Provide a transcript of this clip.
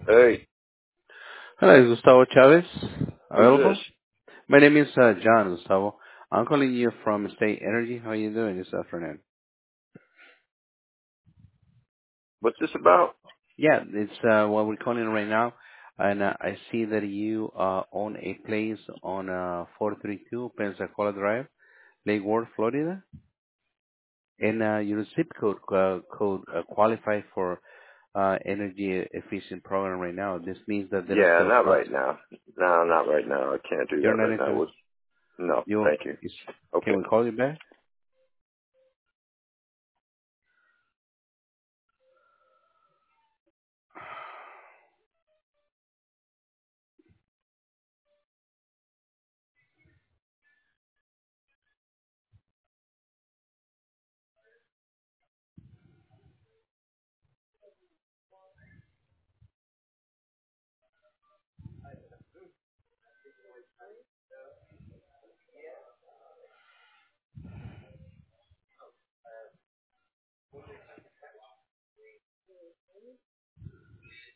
Hey, Hello, is Gustavo Chavez who's this? available? My name is John Gustavo. I'm calling you from State Energy. How are you doing this afternoon? What's this about? Yeah, it's what we're calling right now. And I see that you own a place on 432 Pensacola Drive, Lake Worth, Florida. And your zip code qualify for energy efficient program right now. This means that there is Yeah, still not some. right now. No, not right now. I can't do You're that not right now. interested. No, You thank you. is, can Okay. we call you back?